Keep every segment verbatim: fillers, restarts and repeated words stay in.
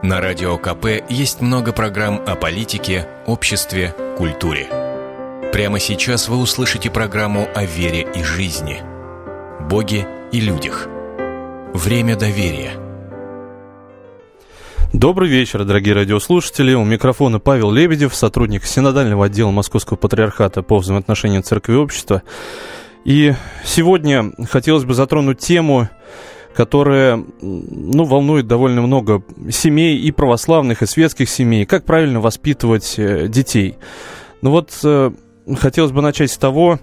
На Радио ка пэ есть много программ о политике, обществе, культуре. Прямо сейчас вы услышите программу о вере и жизни, Боге и людях. Время доверия. Добрый вечер, дорогие радиослушатели. У микрофона Павел Лебедев, сотрудник синодального отдела Московского патриархата по взаимоотношениям церкви и общества. И сегодня хотелось бы затронуть тему, которая, ну, волнует довольно много семей, и православных, и светских семей. Как правильно воспитывать детей? Ну вот, э, хотелось бы начать с того,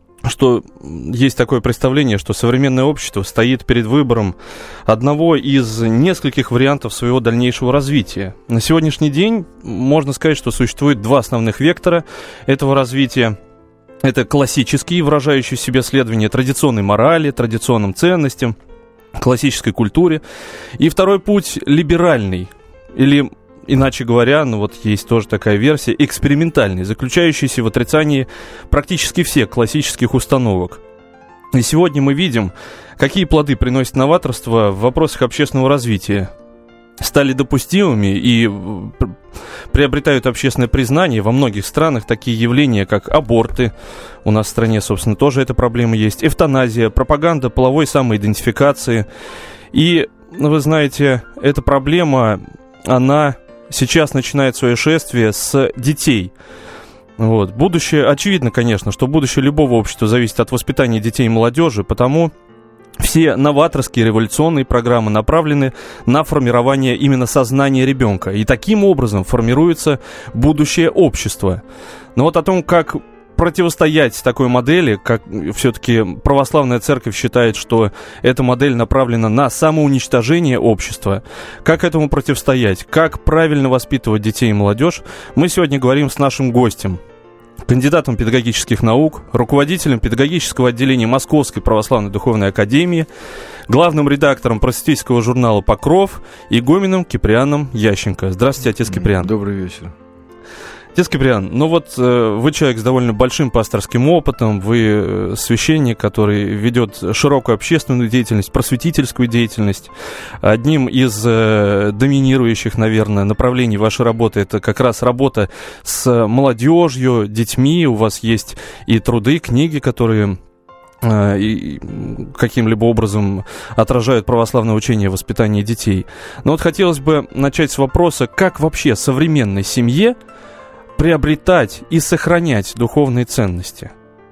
что есть такое представление, что современное общество стоит перед выбором одного из нескольких вариантов своего дальнейшего развития. На сегодняшний день можно сказать, что существует два основных вектора этого развития. Это классические, выражающие в себе следование традиционной морали, традиционным ценностям, классической культуре. И второй путь либеральный, или, иначе говоря, ну вот есть тоже такая версия, экспериментальный, заключающийся в отрицании практически всех классических установок. И сегодня мы видим, какие плоды приносит новаторство в вопросах общественного развития. Стали допустимыми и приобретают общественное признание во многих странах такие явления, как аборты. У нас в стране, собственно, тоже эта проблема есть. Эвтаназия, пропаганда половой самоидентификации. И, вы знаете, эта проблема, она сейчас начинает свое шествие с детей. Вот. Будущее, очевидно, конечно, что будущее любого общества зависит от воспитания детей и молодежи, потому все новаторские революционные программы направлены на формирование именно сознания ребенка. И таким образом формируется будущее общества. Но вот о том, как противостоять такой модели, как все-таки православная церковь считает, что эта модель направлена на самоуничтожение общества, как этому противостоять, как правильно воспитывать детей и молодежь, мы сегодня говорим с нашим гостем, кандидатом педагогических наук, руководителем педагогического отделения Московской православной духовной академии, главным редактором просветительского журнала «Покров», игуменом Киприаном Ященко. Здравствуйте, отец Киприан. Добрый вечер. Отец Киприан, ну вот э, вы человек с довольно большим пасторским опытом, вы э, священник, который ведет широкую общественную деятельность, просветительскую деятельность. Одним из э, доминирующих, наверное, направлений вашей работы это как раз работа с молодежью, детьми. У вас есть и труды, книги, которые э, и каким-либо образом отражают православное учение о воспитании детей. Но вот хотелось бы начать с вопроса, как вообще современной семье приобретать и сохранять духовные ценности?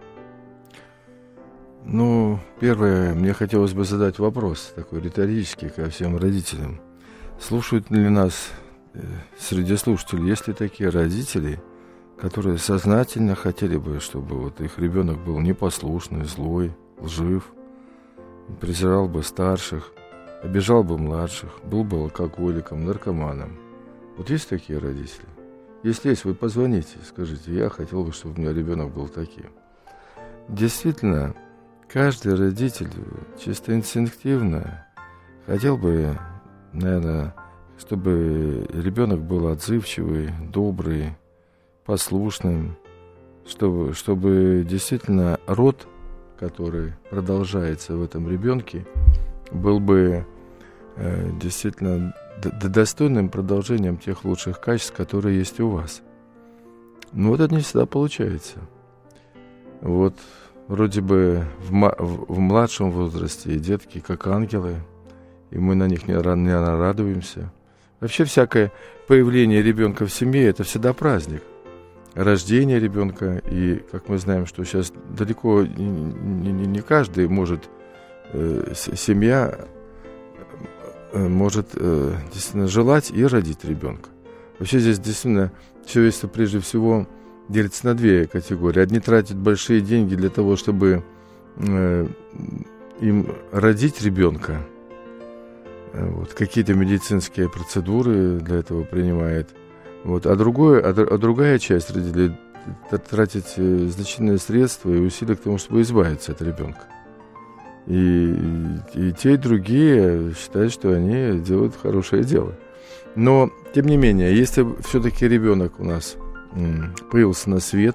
Ну, первое, мне хотелось бы задать вопрос, такой риторический, ко всем родителям. Слушают ли нас э, среди слушателей, есть ли такие родители, которые сознательно хотели бы, чтобы вот их ребенок был непослушный, злой, лжив, презирал бы старших, обижал бы младших, был бы алкоголиком, наркоманом? Вот есть такие родители? Если есть, вы позвоните, скажите, я хотел бы, чтобы у меня ребенок был таким. Действительно, каждый родитель чисто инстинктивно хотел бы, наверное, чтобы ребенок был отзывчивый, добрый, послушным, чтобы, чтобы действительно род, который продолжается в этом ребенке, был бы э, действительно достойным продолжением тех лучших качеств, которые есть у вас. Но вот это не всегда получается. Вот вроде бы в, ма- в младшем возрасте детки как ангелы, и мы на них не, не радуемся. Вообще всякое появление ребенка в семье – это всегда праздник. Рождение ребенка, и, как мы знаем, что сейчас далеко не, не, не каждый может, э, семья может э, действительно желать и родить ребенка. Вообще здесь действительно человечество прежде всего делится на две категории. Одни тратят большие деньги для того, чтобы э, им родить ребенка. Вот, какие-то медицинские процедуры для этого принимает. Вот, а, другое, а, а другая часть родителей тратит значительные средства и усилия к тому, чтобы избавиться от ребенка. И, и, и те, и другие считают, что они делают хорошее дело. Но, тем не менее, если все-таки ребенок у нас м, появился на свет,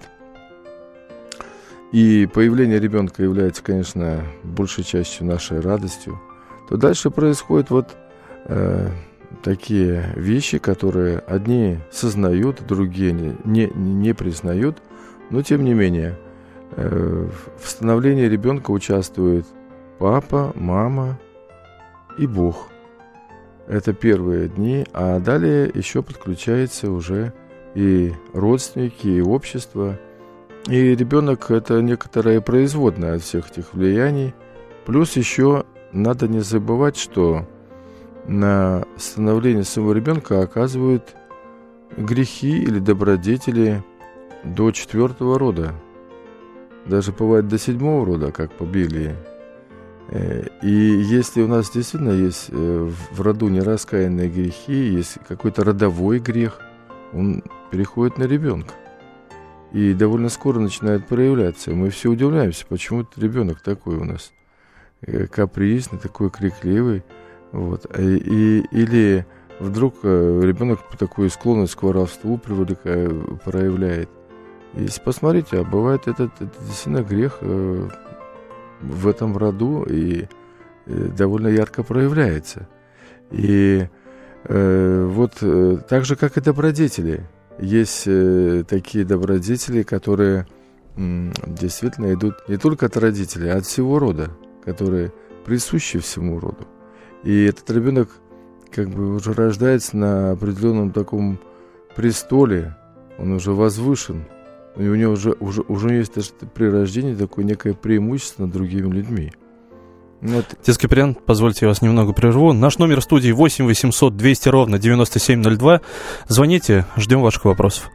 и появление ребенка является, конечно, большей частью нашей радостью, то дальше происходит вот э, такие вещи, которые одни сознают, другие не, не, не признают, но тем не менее э, в становлении ребенка участвует папа, мама и Бог. Это первые дни, а далее еще подключается уже и родственники, и общество. И ребенок – это некоторое производное от всех этих влияний. Плюс еще надо не забывать, что на становление своего ребенка оказывают грехи или добродетели до четвертого рода. Даже бывает до седьмого рода, как по Библии. И если у нас действительно есть в роду нераскаянные грехи, есть какой-то родовой грех, он переходит на ребенка. И довольно скоро начинает проявляться. Мы все удивляемся, почему этот ребенок такой у нас капризный, такой крикливый. Вот. И, или вдруг ребенок такую склонность к воровству проявляет. Если посмотрите, а бывает этот, этот действительно грех в этом роду и довольно ярко проявляется. И э, вот э, так же, как и добродетели. Есть э, такие добродетели, которые м, действительно идут не только от родителей, а от всего рода, которые присущи всему роду. И этот ребенок как бы уже рождается на определенном таком престоле, он уже возвышен. И у него уже, уже, уже есть даже при рождении такое некое преимущество над другими людьми. Вот. Отец Киприан, позвольте, я вас немного прерву. Наш номер студии восемь восемьсот двести ровно девяносто семь ноль два. Звоните, ждем ваших вопросов.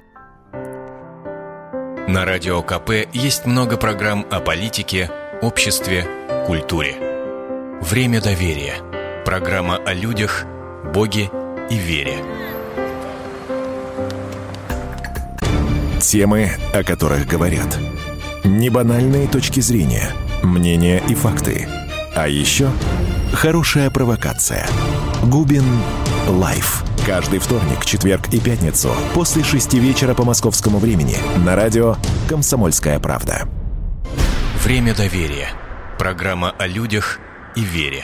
На Радио ка пэ есть много программ о политике, обществе, культуре. Время доверия. Программа о людях, Боге и вере. Темы, о которых говорят. Небанальные точки зрения, мнения и факты. А еще хорошая провокация. Губин Лайф. Каждый вторник, четверг и пятницу после шести вечера по московскому времени на радио «Комсомольская правда». Время доверия. Программа о людях и вере.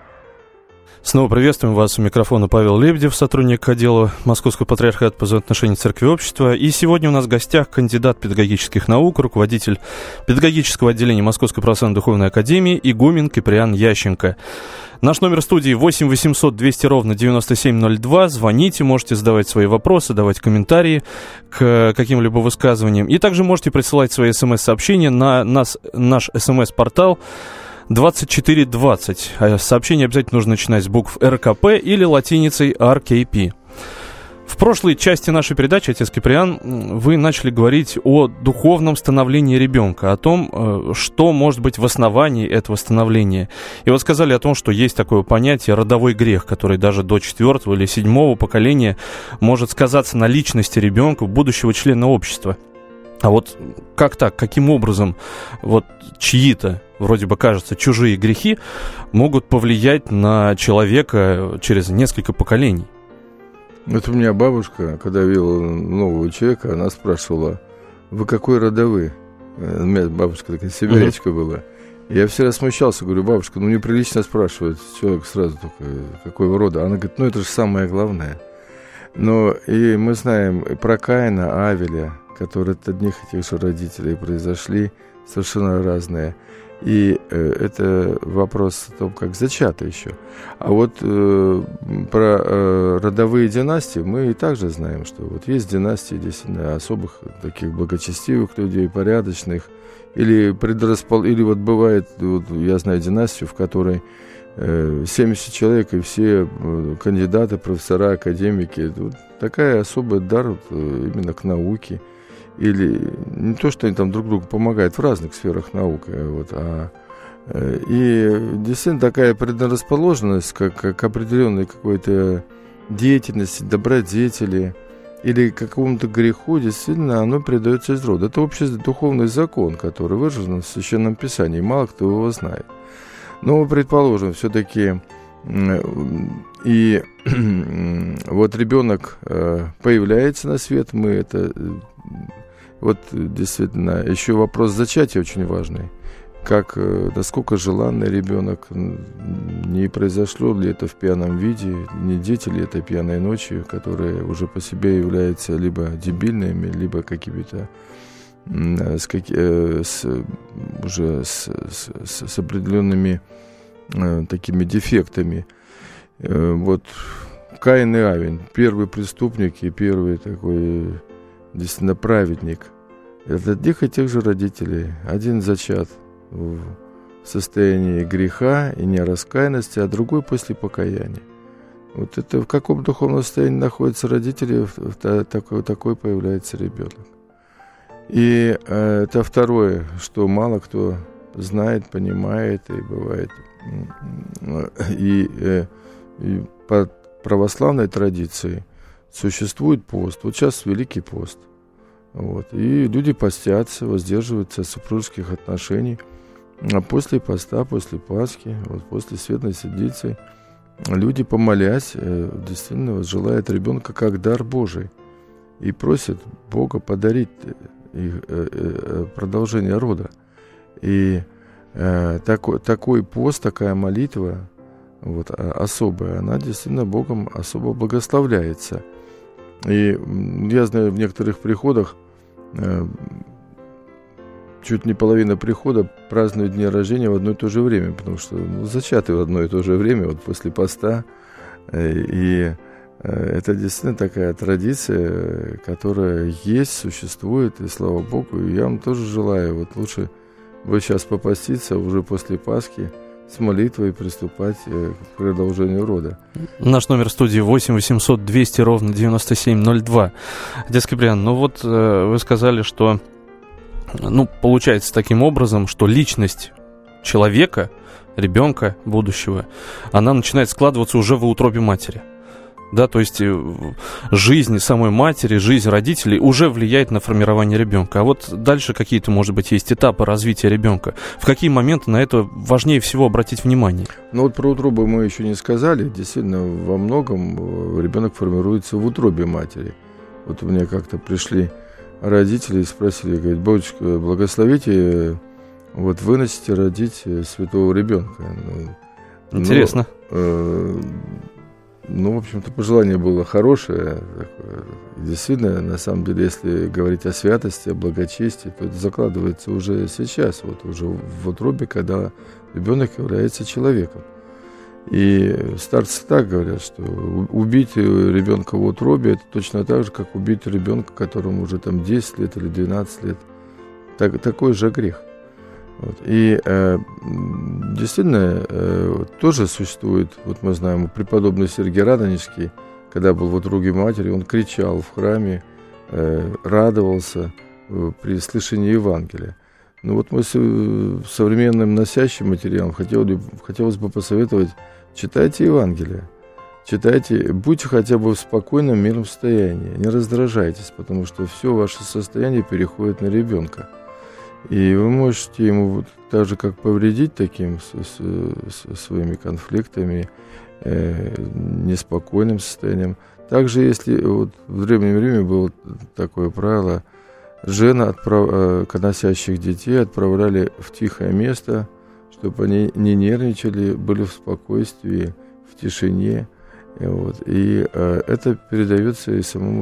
Снова приветствуем вас. У микрофона Павел Лебедев, сотрудник отдела Московского патриархата по взаимоотношениям церкви и общества. И сегодня у нас в гостях кандидат педагогических наук, руководитель педагогического отделения Московской православной духовной академии игумен Киприан Ященко. Наш номер студии восемь восемьсот двести ровно девяносто семь ноль два. Звоните, можете задавать свои вопросы, давать комментарии к каким-либо высказываниям. И также можете присылать свои смс-сообщения на нас, наш смс-портал двадцать четыре двадцать. Сообщение обязательно нужно начинать с букв эр ка пэ или латиницей ар кей пи. В прошлой части нашей передачи, отец Киприан, вы начали говорить о духовном становлении ребенка, о том, что может быть в основании этого становления. И вот сказали о том, что есть такое понятие родовой грех, который даже до четвертого или седьмого поколения может сказаться на личности ребенка, будущего члена общества. А вот как так, каким образом вот чьи-то, вроде бы кажется, чужие грехи могут повлиять на человека через несколько поколений? Вот у меня бабушка, когда видела нового человека, она спрашивала: вы какой родовый? У меня бабушка такая сибирячка uh-huh. была. Я всегда смущался, говорю: бабушка, ну неприлично спрашивать человек сразу только, какого рода. Она говорит: ну это же самое главное. Но и мы знаем и про Каина, Авеля, которые от одних и тех же родителей произошли, совершенно разные. И э, это вопрос о том, как зачато еще. А вот э, про э, родовые династии мы и также знаем, что вот есть династии действительно особых таких благочестивых людей, порядочных, или предраспол... или вот бывает, вот, я знаю династию, в которой э, семьдесят человек и все э, кандидаты, профессора, академики. Вот такая особый дар вот, именно к науке. Или не то, что они там друг другу помогают в разных сферах науки, вот, а и действительно такая предрасположенность как, как определенной какой-то деятельности, добродетели или какому-то греху, действительно, оно передается из рода. Это общий духовный закон, который выражен в Священном Писании, мало кто его знает. Но, предположим, все-таки и вот ребенок появляется на свет, мы это... Вот действительно, еще вопрос зачатия очень важный. как, насколько желанный ребенок, не произошло ли это в пьяном виде, не дети ли это пьяной ночи, которые уже по себе являются либо дебильными, либо какими-то с, с, уже с, с, с определенными такими дефектами. Вот Каин и Авель, первый преступник и первый такой действительно праведник. Это одних и тех же родителей. Один зачат в состоянии греха и нераскаянности, а другой после покаяния. Вот это в каком духовном состоянии находятся родители, такой, такой появляется ребенок. И э, это второе, что мало кто знает, понимает, и бывает. И, э, и по православной традиции существует пост. Вот сейчас Великий пост. Вот. И люди постятся, воздерживаются от супружеских отношений. А после поста, после Пасхи, вот после Светлой Седмицы, люди, помолясь, э, действительно вот, желают ребенка как дар Божий. И просят Бога подарить их, э, э, продолжение рода. И э, такой, такой пост, такая молитва вот, особая, она действительно Богом особо благословляется. И я знаю, в некоторых приходах э, чуть не половина прихода празднуют дни рождения в одно и то же время, потому что ну, зачаты в одно и то же время, вот после поста. Э, и э, это действительно такая традиция, которая есть, существует, и слава Богу. И я вам тоже желаю, вот лучше вы сейчас попаститься уже после Пасхи, с молитвой приступать к продолжению рода. Наш номер студии восемь восемьсот двести ровно девяносто семь ноль два. Отец Киприан, ну вот э, вы сказали, что ну, получается таким образом, что личность человека, ребенка будущего, она начинает складываться уже в утробе матери. Да, то есть жизнь самой матери, жизнь родителей уже влияет на формирование ребенка. А вот дальше какие-то, может быть, есть этапы развития ребенка. В какие моменты на это важнее всего обратить внимание? Ну вот про утробу мы еще не сказали. Действительно, во многом ребенок формируется в утробе матери. Вот у меня как-то пришли родители и спросили, говорят, батюшка, благословите, вот выносите родить святого ребенка. Интересно. Но, Ну, в общем-то, пожелание было хорошее. Такое. Действительно, на самом деле, если говорить о святости, о благочестии, то это закладывается уже сейчас, вот уже в утробе, когда ребенок является человеком. И старцы так говорят, что убить ребенка в утробе, это точно так же, как убить ребенка, которому уже там десять лет или двенадцать лет. Так, такой же грех. Вот. И э, действительно э, тоже существует, вот мы знаем, преподобный Сергий Радонежский, когда был в утробе матери, он кричал в храме, э, радовался э, при слышании Евангелия. Ну вот мы с э, современным носящим материалом хотели, хотелось бы посоветовать, читайте Евангелие, читайте, будьте хотя бы в спокойном, мирном состоянии, не раздражайтесь, потому что все ваше состояние переходит на ребенка. И вы можете ему так же, как повредить таким с, с, с своими конфликтами, э, неспокойным состоянием. Также, если вот в Древнем Риме было такое правило, жен, отправ, носящих детей отправляли в тихое место, чтобы они не нервничали, были в спокойствии, в тишине. И, вот, и э, это передается и самому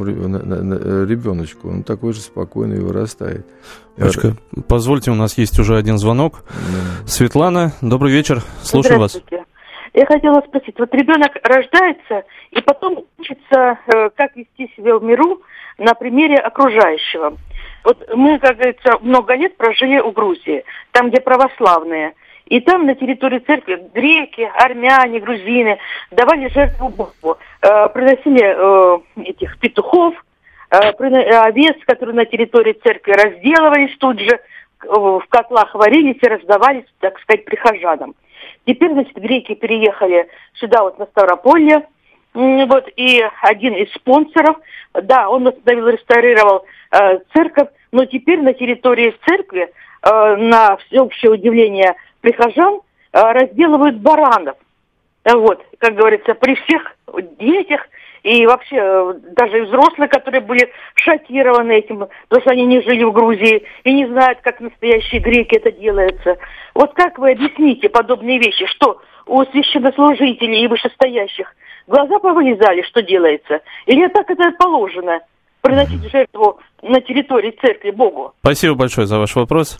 ребеночку. Он такой же спокойный вырастает. Дочка, позвольте, у нас есть уже один звонок. Mm. Светлана, добрый вечер, слушаю вас. Я хотела спросить, вот ребенок рождается и потом учится, э, как вести себя в миру на примере окружающего. Вот мы, как говорится, много лет прожили в Грузии, там, где православные. И там на территории церкви греки, армяне, грузины давали жертву Богу. Э, приносили э, этих петухов, э, овец, которые на территории церкви разделывались тут же, э, в котлах варились и раздавались, так сказать, прихожанам. Теперь, значит, греки переехали сюда, вот на Ставрополье, э, вот, и один из спонсоров, да, он восстановил, реставрировал э, церковь, но теперь на территории церкви, э, на всеобщее удивление прихожан, разделывают баранов. Вот, как говорится, при всех детях И вообще, даже и взрослые, которые были шокированы этим, потому что они не жили в Грузии и не знают, как настоящие греки это делается. Вот как вы объясните подобные вещи, что у священнослужителей и вышестоящих глаза повылезали, что делается? Или так это положено, приносить жертву на территории церкви Богу? Спасибо большое за ваш вопрос.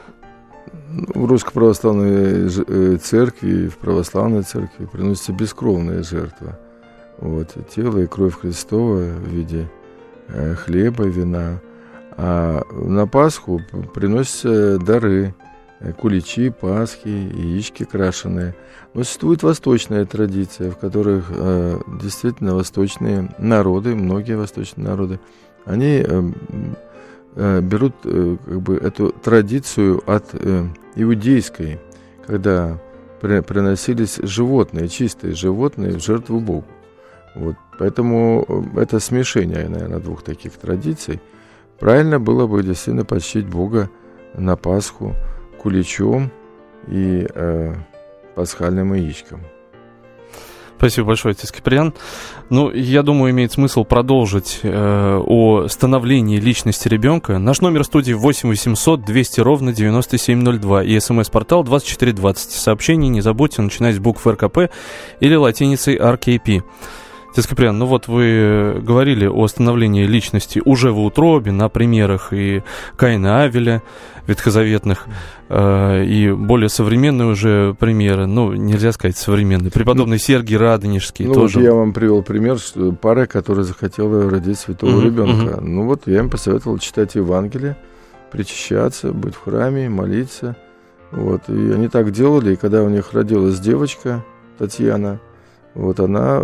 В Русской Православной Церкви, в Православной Церкви приносится бескровная жертва. Вот, тело и кровь Христова в виде э, хлеба, вина. А на Пасху приносятся дары, э, куличи, пасхи, яички крашеные. Но существует восточная традиция, в которых э, действительно восточные народы, многие восточные народы, они э, э, берут э, как бы эту традицию от э, иудейской, когда при, приносились животные, чистые животные в жертву Богу. Вот, поэтому это смешение, наверное, двух таких традиций. Правильно было бы действительно почтить Бога на Пасху куличом и э, пасхальным яичком. Спасибо большое, отец Киприан. Ну, я думаю, имеет смысл продолжить э, о становлении личности ребенка. Наш номер студии восемь восемьсот двести ровно девяносто семь ноль два и смс-портал двадцать четыре двадцать. Сообщение не забудьте начинать с букв эр ка пэ или латиницей ар кей пи. Отец Киприан, ну вот вы говорили о становлении личности уже в утробе, на примерах и Каина и Авеля, ветхозаветных, э, и более современные уже примеры, ну, нельзя сказать современные, преподобный Сергий Радонежский ну, тоже. Вот я вам привел пример что пары, которая захотела родить святого uh-huh, ребенка. Uh-huh. Ну вот я им посоветовал читать Евангелие, причащаться, быть в храме, молиться. Вот, и они так делали, и когда у них родилась девочка, Татьяна, вот она,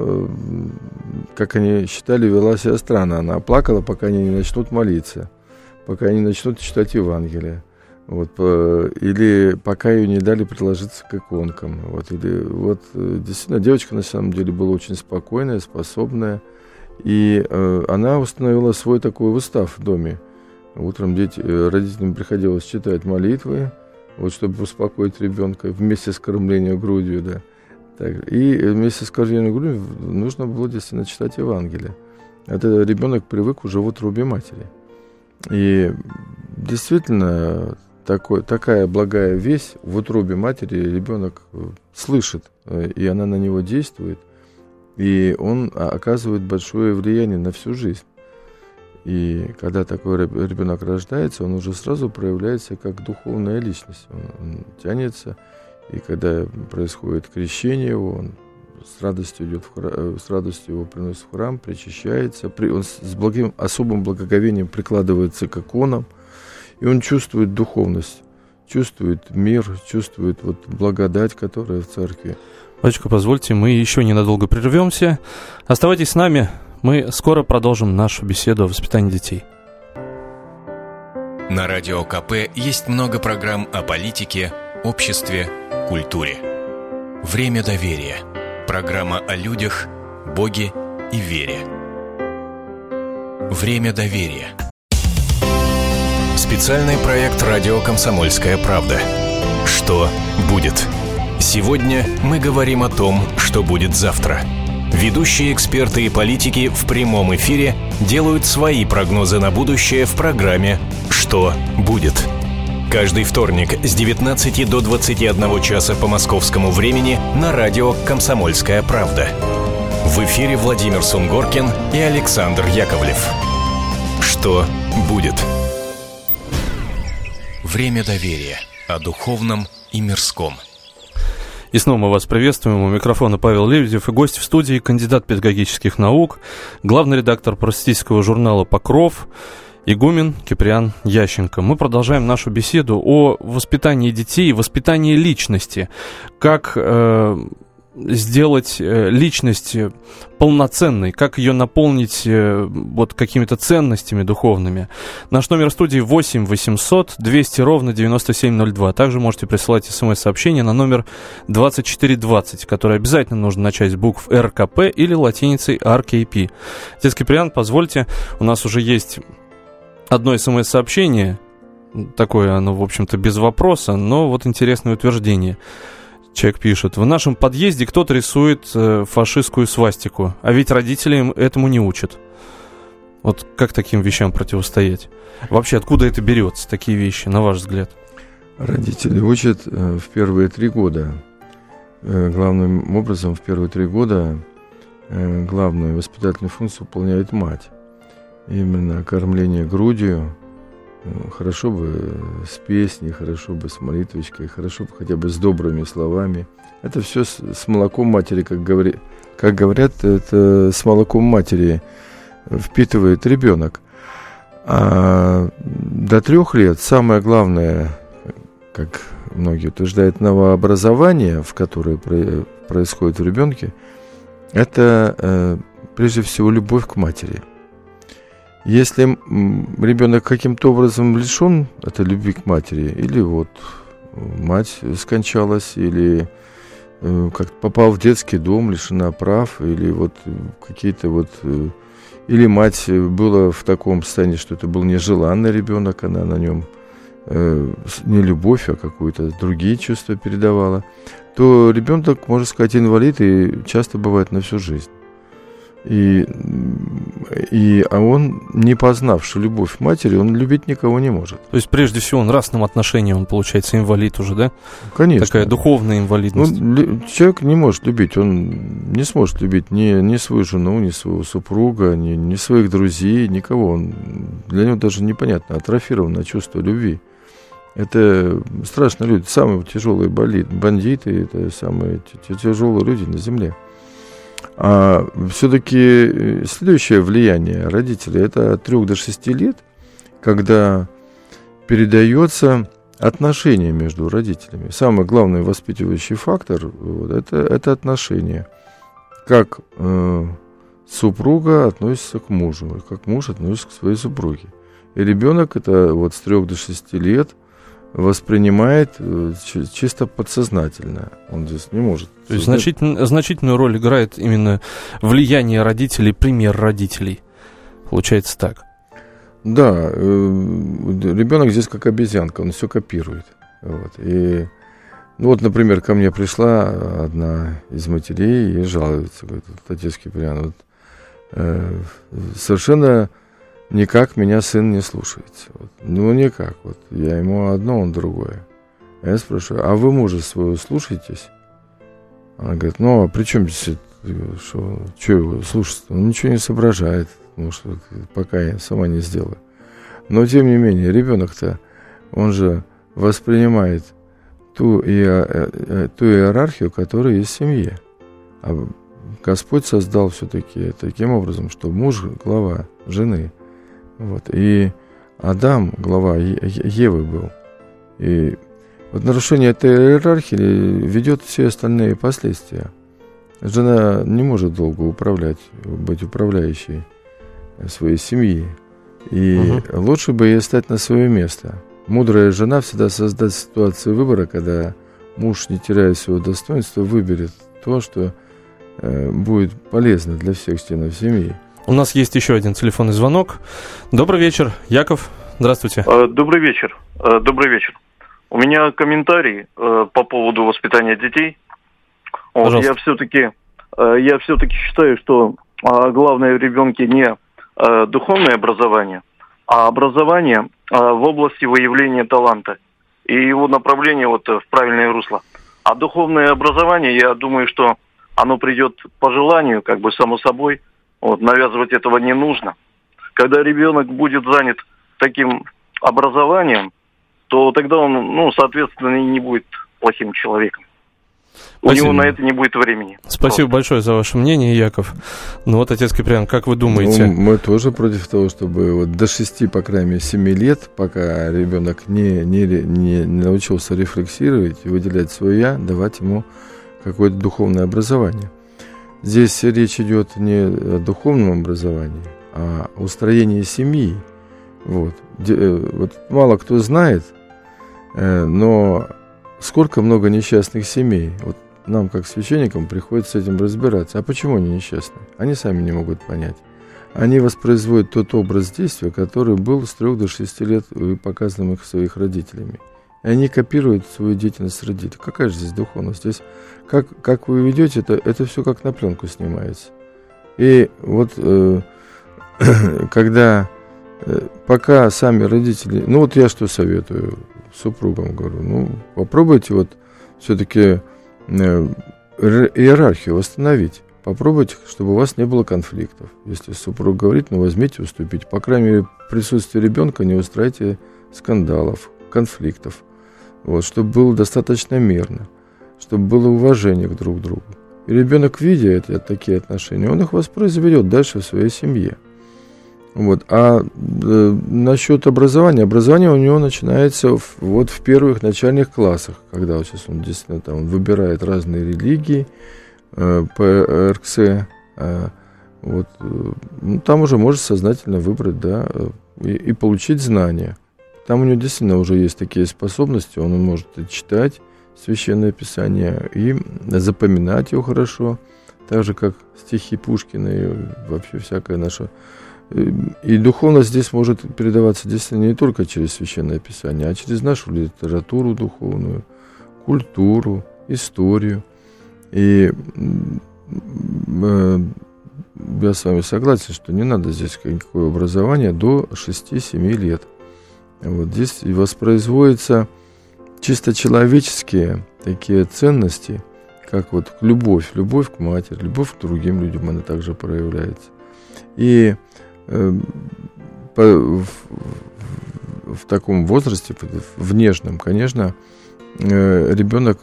как они считали, вела себя странно. Она плакала, пока они не начнут молиться, пока они начнут читать Евангелие. Вот, или пока ее не дали приложиться к иконкам. Вот, или, вот, действительно, девочка на самом деле была очень спокойная, способная. И э, она установила свой такой устав в доме. Утром дети, родителям приходилось читать молитвы, вот, чтобы успокоить ребенка вместе с кормлением грудью, да. Так, и вместе с кормлением грудью нужно было действительно читать Евангелие. Это ребенок привык уже в утробе матери. И действительно, такой, такая благая весть в утробе матери ребенок слышит, и она на него действует, и он оказывает большое влияние на всю жизнь. И когда такой ребенок рождается, он уже сразу проявляется как духовная личность. Он, он тянется. И когда происходит крещение его, он с радостью идет в храм, с радостью его приносит в храм, причащается, он с благим, особым благоговением прикладывается к иконам, и он чувствует духовность, чувствует мир, чувствует вот благодать, которая в церкви. Батюшка, позвольте, мы еще ненадолго прервемся. Оставайтесь с нами, мы скоро продолжим нашу беседу о воспитании детей. На Радио ка пэ есть много программ о политике, обществе, культуре. Время доверия. Программа о людях, Боге и вере. Время доверия. Специальный проект «Радио Комсомольская правда». Что будет? Сегодня мы говорим о том, что будет завтра. Ведущие эксперты и политики в прямом эфире делают свои прогнозы на будущее в программе «Что будет?». Каждый вторник с девятнадцати до двадцати одного часа по московскому времени на радио «Комсомольская правда». В эфире Владимир Сунгоркин и Александр Яковлев. Что будет? Время доверия. О духовном и мирском. И снова мы вас приветствуем. У микрофона Павел Лебедев и гость в студии, кандидат педагогических наук, главный редактор просветительского журнала «Покров», игумен Киприан Ященко. Мы продолжаем нашу беседу о воспитании детей, воспитании личности. Как э, сделать э, личность полноценной, как ее наполнить э, вот какими-то ценностями духовными. Наш номер студии восемь восемьсот двести ровно девяносто семь ноль два. Также можете присылать смс-сообщение на номер двадцать четыре двадцать, который обязательно нужно начать с букв эр ка пэ или латиницей ар кей пи. Отец Киприан, позвольте, у нас уже есть одно смс-сообщение, такое оно, в общем-то, без вопроса, но вот интересное утверждение. Человек пишет: в нашем подъезде кто-то рисует э, фашистскую свастику, а ведь родители им этому не учат. Вот как таким вещам противостоять? Вообще, откуда это берется, такие вещи, на ваш взгляд? Родители учат э, в первые три года. Э, главным образом, в первые три года э, главную воспитательную функцию выполняет мать. Именно кормление грудью. э, хорошо бы с песней, хорошо бы с молитвочкой, хорошо бы хотя бы с добрыми словами. Это все с, с молоком матери, как, говори, как говорят, это с молоком матери впитывает ребенок. А до трех лет самое главное, как многие утверждают, новообразование, в которое про- происходит в ребенке, это э, прежде всего любовь к матери. Если ребенок каким-то образом лишен этой любви к матери, или вот мать скончалась, или э, как-то попал в детский дом, лишена прав, или вот какие-то вот... Э, или мать была в таком состоянии, что это был нежеланный ребенок, она на нем э, не любовь, а какие-то другие чувства передавала, то ребенок, можно сказать, инвалид и часто бывает на всю жизнь. И, и, а он, не познавший любовь матери, он любить никого не может. То есть, прежде всего, нравственным отношением он, получается, инвалид уже, да? Конечно. Такая духовная инвалидность. Ну, человек не может любить, он не сможет любить ни, ни свою жену, ни своего супруга, ни, ни своих друзей, никого. Он, для него даже непонятно, атрофировано чувство любви. Это страшные люди, самые тяжелые бандиты, это самые тяжелые люди на земле. А все-таки следующее влияние родителей — это от трёх до шести лет, когда передается отношение между родителями. Самый главный воспитывающий фактор вот, это, это отношения. Как э, супруга относится к мужу, как муж относится к своей супруге. И ребенок это вот с трёх до шести лет воспринимает э, чисто подсознательно. Он здесь не может. То есть значительно, значительную роль играет именно влияние родителей, пример родителей. Получается так. Да, э, ребенок здесь как обезьянка, он все копирует. Вот. И, ну вот, например, ко мне пришла одна из матерей и жалуется, говорит: отец Киприан, вот, э, совершенно никак меня сын не слушается. Вот. Ну, никак. Вот. Я ему одно, он другое. А я спрашиваю: а вы мужа своего слушаетесь? Она говорит: ну, а при чем здесь, что, что его слушать? Он ничего не соображает, потому что пока я сама не сделаю. Но, тем не менее, ребенок-то, он же воспринимает ту, иа, ту иерархию, которая есть в семье. А Господь создал все-таки таким образом, что муж – глава жены. Вот. И Адам, глава Евы был. И вот нарушение этой иерархии ведет все остальные последствия. Жена не может долго управлять, быть управляющей своей семьи. И угу. лучше бы ей стать на свое место. Мудрая жена всегда создаст ситуацию выбора, когда муж, не теряя своего достоинства, выберет то, что э, будет полезно для всех членов семьи. У нас есть еще один телефонный звонок. Добрый вечер, Яков. Здравствуйте. Добрый вечер. Добрый вечер. У меня комментарий по поводу воспитания детей. Вот, я все-таки, я все-таки считаю, что главное в ребенке не духовное образование, а образование в области выявления таланта и его направления вот в правильное русло. А духовное образование, я думаю, что оно придет по желанию, как бы само собой. Вот, навязывать этого не нужно. Когда ребенок будет занят таким образованием, то тогда он, ну, соответственно, и не будет плохим человеком. Спасибо. У него на это не будет времени. Спасибо Просто. большое за ваше мнение, Яков. Ну вот, отец Киприан, как вы думаете? Ну, мы тоже против того, чтобы вот до шести, по крайней мере, семи лет, пока ребенок не, не, не, не научился рефлексировать и выделять свое «я», давать ему какое-то духовное образование. Здесь речь идет не о духовном образовании, а о устроении семьи. Вот. Вот мало кто знает, но сколько много несчастных семей. Вот нам, как священникам, приходится с этим разбираться. А почему они несчастны? Они сами не могут понять. Они воспроизводят тот образ действия, который был с трех до шести лет показан их своих родителями. и они копируют свою деятельность родителей. Какая же здесь духовность? Здесь как, как вы ведете, это, это все как на пленку снимается. И вот э, когда э, пока сами родители, ну вот я что советую супругам, говорю, ну попробуйте вот все-таки э, иерархию восстановить. Попробуйте, чтобы у вас не было конфликтов. Если супруг говорит, ну возьмите, уступите. По крайней мере, в присутствии ребенка не устраивайте скандалов, конфликтов. Вот, чтобы было достаточно мирно, чтобы было уважение к друг другу. И ребенок, видя эти, такие отношения, он их воспроизведет дальше в своей семье. Вот. А э, насчет образования, образование у него начинается в, вот в первых начальных классах, когда вот сейчас он действительно там выбирает разные религии, по эр ка эс, а, вот, ну, там уже может сознательно выбрать, да, и, и получить знания. Там у него действительно уже есть такие способности, он может читать Священное Писание и запоминать его хорошо, так же, как стихи Пушкина и вообще всякое наше. И духовность здесь может передаваться действительно не только через Священное Писание, а через нашу литературу духовную, культуру, историю. И э, я с вами согласен, что не надо здесь никакое образование до шести-семи лет. Вот здесь воспроизводятся чисто человеческие такие ценности, как вот любовь, любовь к матери, любовь к другим людям, она также проявляется. И э, по, в, в таком возрасте, в нежном, конечно, э, ребенок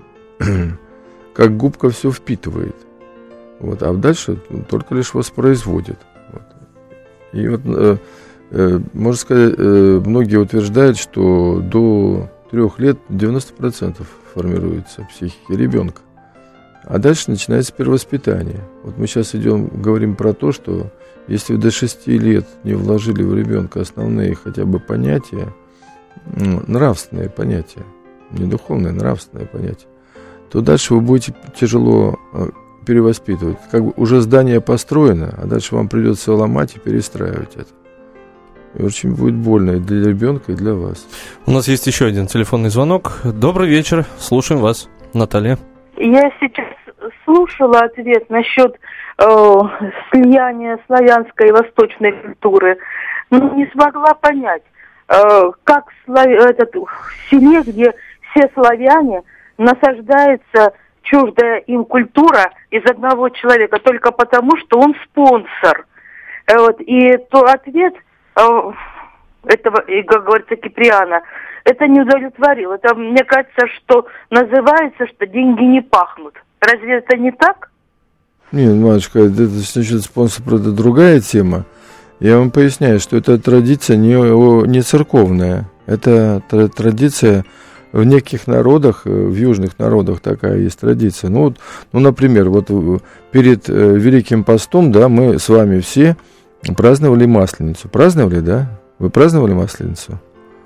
как губка все впитывает, вот, а дальше только лишь воспроизводит. Вот. И вот, э, э, можно сказать, э, многие утверждают, что до трех лет девяносто процентов формируется психика ребенка, а дальше начинается перевоспитание. Вот мы сейчас идем, говорим про то, что если вы до шести лет не вложили в ребенка основные хотя бы понятия, ну, нравственные понятия, не духовные, нравственные понятия, то дальше вы будете тяжело перевоспитывать. Как бы уже здание построено, а дальше вам придется ломать и перестраивать это. И очень будет больно и для ребенка, и для вас. У нас есть еще один телефонный звонок. Добрый вечер, слушаем вас, Наталья. Я сейчас слушала ответ насчет э, слияния славянской и восточной культуры, но не смогла понять, э, как слав... этот, в селе, где все славяне, насаждается чуждая им культура из одного человека только потому, что он спонсор. Вот. И то ответ э, этого, как говорится, Киприана, это не удовлетворил. Это, мне кажется, что называется, что деньги не пахнут. Разве это не так? Нет, матушка, это значит спонсор, это другая тема. Я вам поясняю, что это традиция не, не церковная. Это традиция. В неких народах, в южных народах такая есть традиция. Ну, вот, ну, например, вот перед э, Великим постом, да, мы с вами все праздновали Масленицу. Праздновали, да? Вы праздновали Масленицу?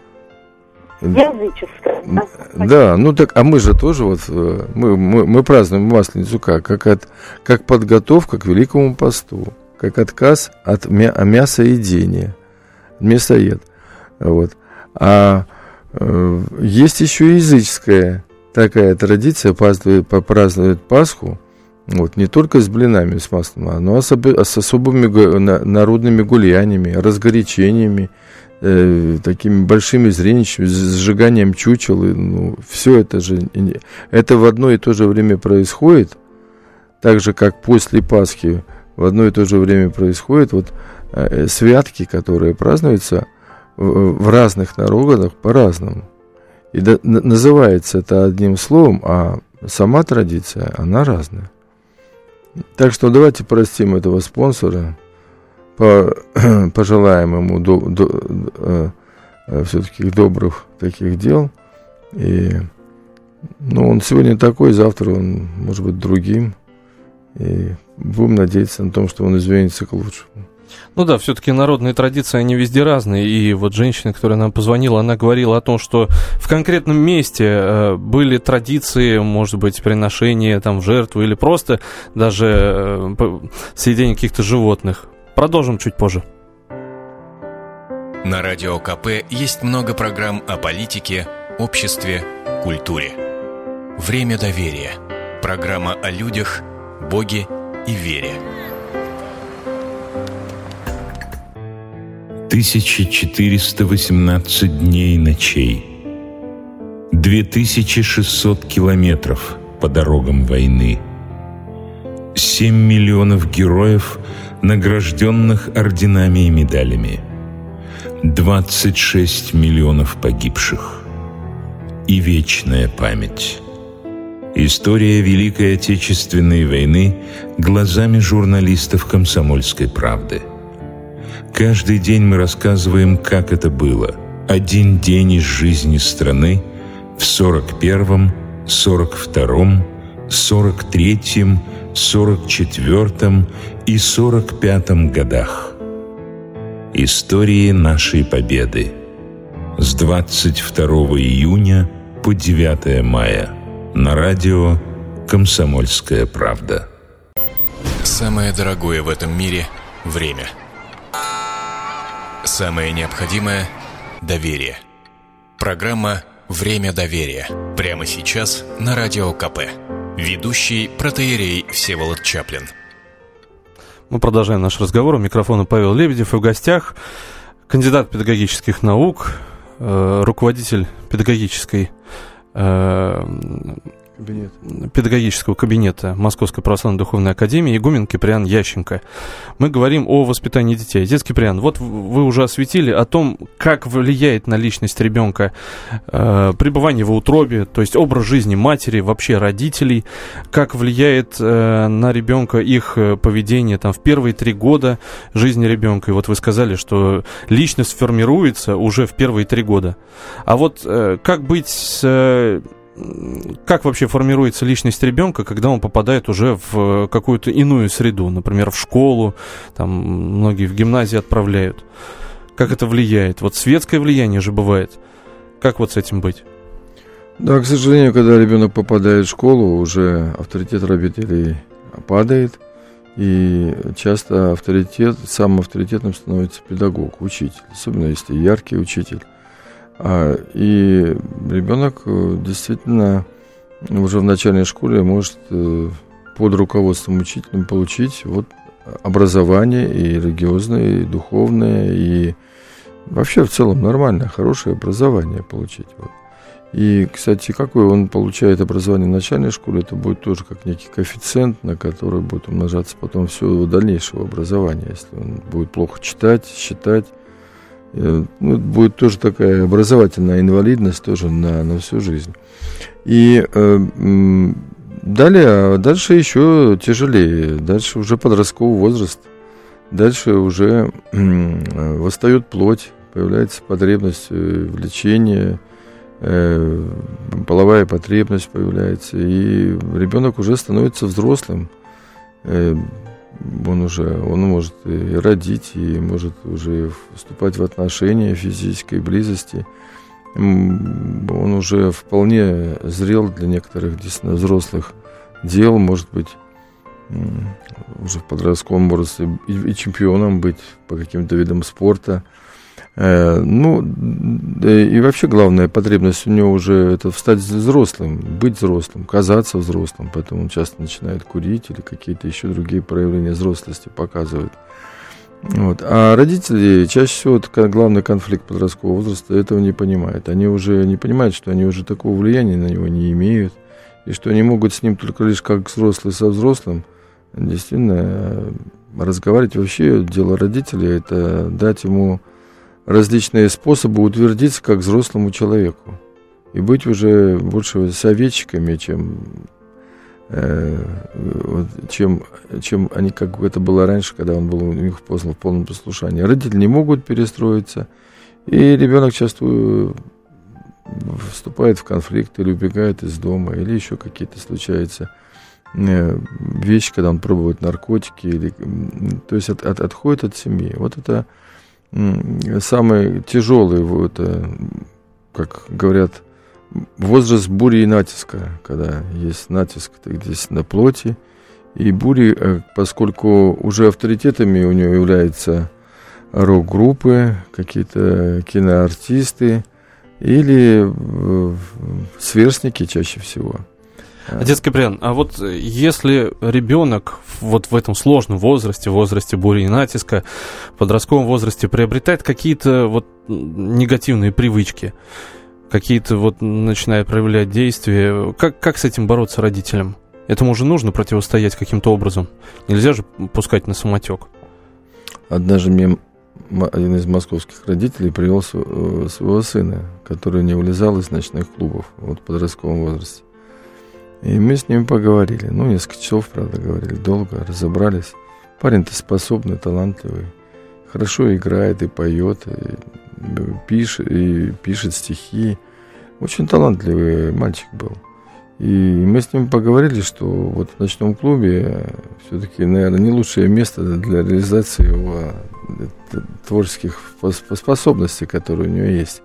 Языческая. Да, ну так, а мы же тоже вот, мы, мы, мы празднуем Масленицу как? Как, от, как подготовка к Великому посту, как отказ от мя- мясоедения, мясоед. Вот. А есть еще языческая такая традиция, праздновать Пасху, вот, не только с блинами, с маслом, но с особыми народными гуляниями, разгорячениями, э, такими большими зрелищами, сжиганием чучел. Ну, все это же это в одно и то же время происходит, так же, как после Пасхи в одно и то же время происходят вот, э, святки, которые празднуются в разных народах по-разному. И да, называется это одним словом, а сама традиция, она разная. Так что давайте простим этого спонсора, по, пожелаем ему до, до, э, э, все-таки добрых таких дел. И, ну, он сегодня такой, завтра он может быть другим. И будем надеяться на том, что он изменится к лучшему. Ну да, все-таки народные традиции, они везде разные. И вот женщина, которая нам позвонила, она говорила о том, что в конкретном месте э, были традиции, может быть, приношения там в жертву или просто даже э, съедение каких-то животных. Продолжим чуть позже. На Радио ка пэ есть много программ о политике, обществе, культуре. Время доверия. Программа о людях, Боге и вере. тысяча четыреста восемнадцать дней и ночей. две тысячи шестьсот километров по дорогам войны. семь миллионов героев, награжденных орденами и медалями. двадцать шесть миллионов погибших. И вечная память. История Великой Отечественной войны глазами журналистов «Комсомольской правды». Каждый день мы рассказываем, как это было. Один день из жизни страны в сорок первом, сорок втором, сорок третьем, сорок четвертом и сорок пятом годах. Истории нашей победы. С двадцать второго июня по девятое мая. На радио «Комсомольская правда». Самое дорогое в этом мире – время. Самое необходимое – доверие. Программа «Время доверия». Прямо сейчас на Радио ка пэ. Ведущий протоиерей Всеволод Чаплин. Мы продолжаем наш разговор. У микрофона Павел Лебедев. И в гостях кандидат педагогических наук, э, руководитель педагогической э, Кабинет. педагогического кабинета Московской православной духовной академии игумен Киприан Ященко. Мы говорим о воспитании детей. Отец Киприан, вот вы уже осветили о том, как влияет на личность ребенка э, пребывание в утробе, то есть образ жизни матери, вообще родителей, как влияет э, на ребенка их поведение там, в первые три года жизни ребенка. И вот вы сказали, что личность формируется уже в первые три года. А вот э, как быть с... Э, Как вообще формируется личность ребенка, когда он попадает уже в какую-то иную среду, например, в школу, там многие в гимназии отправляют. Как это влияет? Вот светское влияние же бывает. Как вот с этим быть? Да, к сожалению, когда ребенок попадает в школу, уже авторитет родителей падает, и часто авторитет, самым авторитетным становится педагог, учитель, особенно если яркий учитель. И ребенок действительно уже в начальной школе может под руководством учителя получить вот образование и религиозное, и духовное, и вообще в целом нормальное, хорошее образование получить. Вот. И, кстати, какое он получает образование в начальной школе, это будет тоже как некий коэффициент, на который будет умножаться потом все его дальнейшего образования. Если он будет плохо читать, считать, ну, будет тоже такая образовательная инвалидность тоже на, на всю жизнь. И э, далее, дальше еще тяжелее, дальше уже подростковый возраст, дальше уже э, восстает плоть, появляется потребность в лечении, э, половая потребность появляется, и ребенок уже становится взрослым. Э, Он уже, он может и родить, и может уже вступать в отношения физической близости. Он уже вполне зрел для некоторых действительно взрослых дел, может быть, уже в подростковом возрасте и, и чемпионом быть по каким-то видам спорта. Ну, и вообще главная потребность у него уже это стать взрослым, быть взрослым, казаться взрослым, поэтому он часто начинает курить или какие-то еще другие проявления взрослости показывает. Вот. А родители чаще всего, это главный конфликт подросткового возраста, этого не понимают. Они уже не понимают, что они уже такого влияния на него не имеют, и что они могут с ним только лишь как взрослый со взрослым. Действительно, разговаривать вообще дело родителей, это дать ему различные способы утвердиться как взрослому человеку и быть уже больше советчиками, чем, э, чем, чем они, как это было раньше, когда он был у них в полном послушании. Родители не могут перестроиться, и ребенок часто вступает в конфликт или убегает из дома, или еще какие-то случаются э, вещи, когда он пробует наркотики, или, то есть от, от, отходит от семьи. Вот это самый тяжелый, вот, как говорят, возраст бури и натиска, когда есть натиск здесь на плоти, и бури, поскольку уже авторитетами у него являются рок-группы, какие-то киноартисты, или э, сверстники чаще всего. Отец Киприан, а вот если ребенок вот в этом сложном возрасте, в возрасте бури и натиска, в подростковом возрасте приобретает какие-то вот негативные привычки, какие-то вот начинает проявлять действия, как, как с этим бороться родителям? Этому уже нужно противостоять каким-то образом. Нельзя же пускать на самотек. Однажды мне один из московских родителей привел своего сына, который не вылезал из ночных клубов вот, в подростковом возрасте. И мы с ним поговорили. Ну, несколько часов, правда, говорили, долго, разобрались. Парень-то способный, талантливый. Хорошо играет и поет, и пишет, и пишет стихи. Очень талантливый мальчик был. И мы с ним поговорили, что вот в ночном клубе все-таки, наверное, не лучшее место для реализации его творческих способностей, которые у него есть.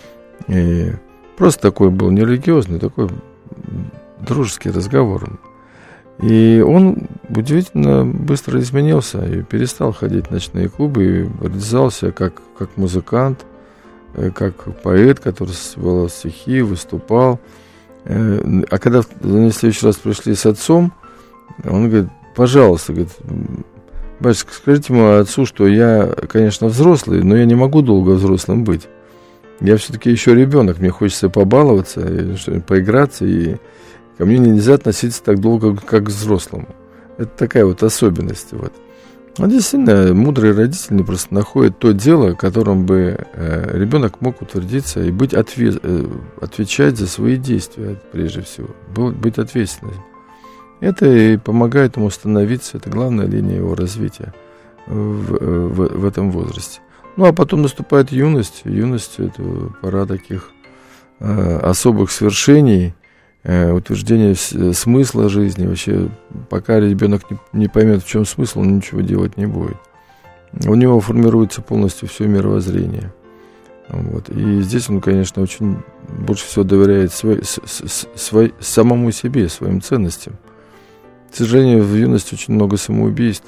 И просто такой был нерелигиозный, такой дружеский разговор. И он удивительно быстро изменился и перестал ходить в ночные клубы и реализовался как, как музыкант, как поэт, который создавал стихи, выступал. А когда они в следующий раз пришли с отцом, он говорит: пожалуйста, говорит, батюшка, скажите моему отцу, что я, конечно, взрослый, но я не могу долго взрослым быть. Я все-таки еще ребенок, мне хочется побаловаться, поиграться, и ко мне нельзя относиться так долго, как к взрослому. Это такая вот особенность. Вот. А действительно, мудрые родители просто находят то дело, которым бы э, ребенок мог утвердиться и быть отве- э, отвечать за свои действия, прежде всего, быть ответственным. Это и помогает ему становиться, это главная линия его развития в, в, в этом возрасте. Ну, а потом наступает юность. Юность – это пора таких э, особых свершений, э, утверждения с, смысла жизни. Вообще, пока ребенок не, не поймет, в чем смысл, он ничего делать не будет. У него формируется полностью все мировоззрение. Вот. И здесь он, конечно, очень больше всего доверяет свой, с, с, свой, самому себе, своим ценностям. К сожалению, в юности очень много самоубийств.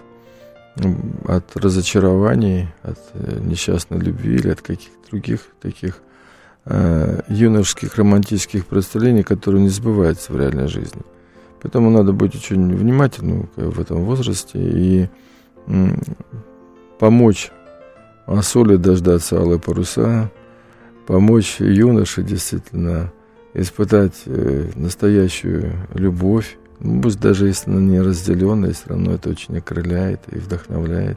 От разочарований, от э, несчастной любви или от каких-то других таких э, юношеских романтических представлений, которые не сбываются в реальной жизни. Поэтому надо быть очень внимательным в этом возрасте и м, помочь Асоле дождаться алые паруса, помочь юноше действительно испытать э, настоящую любовь. Пусть даже если она не разделенная, все равно это очень окрыляет и вдохновляет.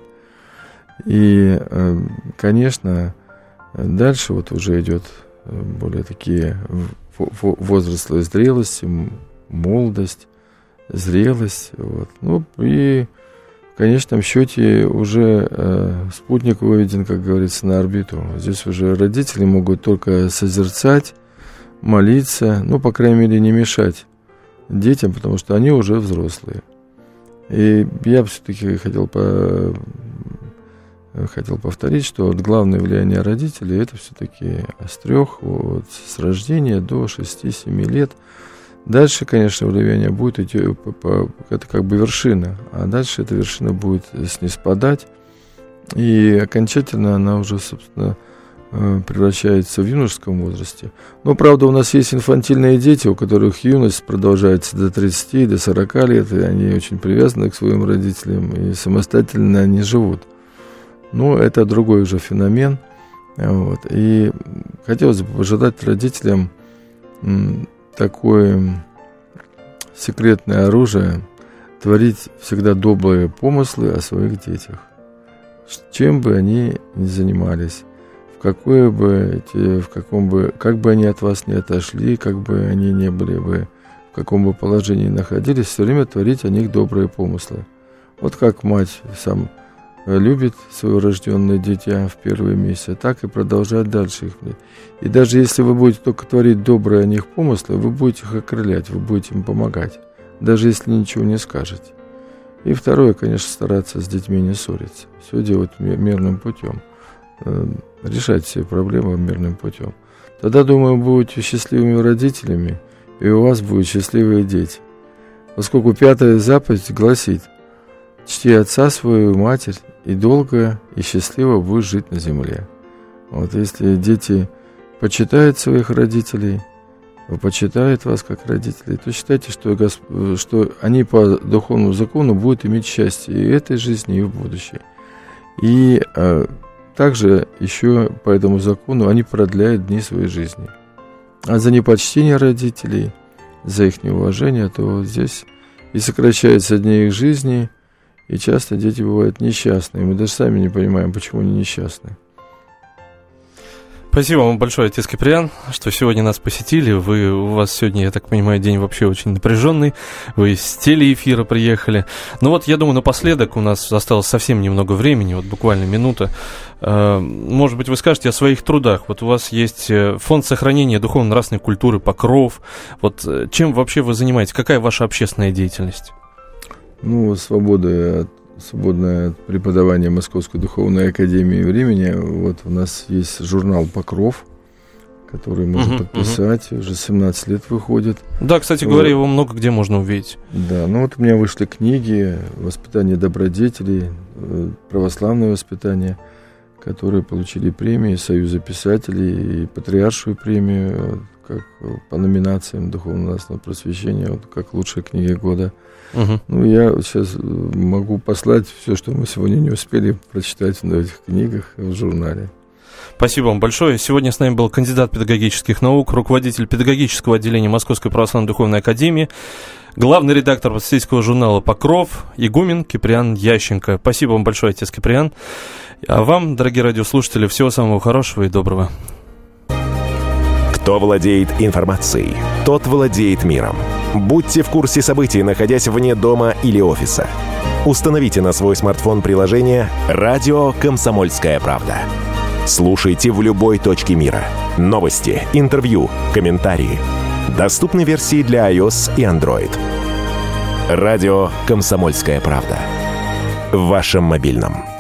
И, конечно, дальше вот уже идет более такие возрастные зрелости, молодость, зрелость. Вот. Ну и в конечном счете уже спутник выведен, как говорится, на орбиту. Здесь уже родители могут только созерцать, молиться, ну, по крайней мере, не мешать детям, потому что они уже взрослые. И я все-таки хотел, по... хотел повторить, что вот главное влияние родителей — это все-таки с трех, вот, с рождения до шести-семи лет. Дальше, конечно, влияние будет идти, это как бы вершина, а дальше эта вершина будет снисходить, и окончательно она уже, собственно, превращается в юношеском возрасте. Но, правда, у нас есть инфантильные дети, у которых юность продолжается до тридцати, до сорока лет, и они очень привязаны к своим родителям, и самостоятельно они живут. Но это другой уже феномен. Вот. И хотелось бы пожелать родителям такое секретное оружие, творить всегда добрые помыслы о своих детях. Чем бы они ни занимались, в какое бы, в каком бы, как бы они от вас не отошли, как бы они не были бы, в каком бы положении находились, все время творить о них добрые помыслы. Вот как мать сам любит свое рожденное дитя в первые месяцы, так и продолжать дальше их. И даже если вы будете только творить добрые о них помыслы, вы будете их окрылять, вы будете им помогать, даже если ничего не скажете. И второе, конечно, стараться с детьми не ссориться, все делать мирным путем, решать все проблемы мирным путем. Тогда, думаю, будете счастливыми родителями, и у вас будут счастливые дети. Поскольку пятая заповедь гласит: чти отца свою, матерь, и долго и счастливо будешь жить на земле. Вот если дети почитает своих родителей, почитает вас как родителей, то считайте, что, Госп... что они по духовному закону будут иметь счастье и в этой жизни, и в будущей. И а, также еще по этому закону они продляют дни своей жизни. А за непочтение родителей, за их неуважение, то здесь и сокращаются дни их жизни, и часто дети бывают несчастны. Мы даже сами не понимаем, почему они несчастны. Спасибо вам большое, отец Киприан, что сегодня нас посетили. Вы, у вас сегодня, я так понимаю, день вообще очень напряженный. Вы из телеэфира приехали. Ну вот, я думаю, напоследок у нас осталось совсем немного времени, вот буквально минута. Может быть, вы скажете о своих трудах. Вот у вас есть фонд сохранения духовно-нравственной культуры «Покров». Вот чем вообще вы занимаетесь? Какая ваша общественная деятельность? Ну, свобода от свободное преподавание Московской духовной академии времени. Вот у нас есть журнал «Покров», который можно uh-huh, подписать, uh-huh. уже семнадцать лет выходит. Да, кстати вот. говоря, его много где можно увидеть. Да, ну вот у меня вышли книги «Воспитание добродетелей», «Православное воспитание», которые получили премии Союза писателей и Патриаршую премию как по номинациям духовно-нравственного просвещения, вот, как лучшая книга года. Угу. Ну, я сейчас могу послать все, что мы сегодня не успели прочитать в этих книгах, в журнале. Спасибо вам большое. Сегодня с нами был кандидат педагогических наук, руководитель педагогического отделения Московской православной духовной академии, главный редактор просветительского журнала «Покров», игумен Киприан Ященко. Спасибо вам большое, отец Киприан. А вам, дорогие радиослушатели, всего самого хорошего и доброго. Кто владеет информацией, тот владеет миром. Будьте в курсе событий, находясь вне дома или офиса. Установите на свой смартфон приложение «Радио Комсомольская правда». Слушайте в любой точке мира. Новости, интервью, комментарии. Доступны версии для iOS и Android. Радио «Комсомольская правда». В вашем мобильном.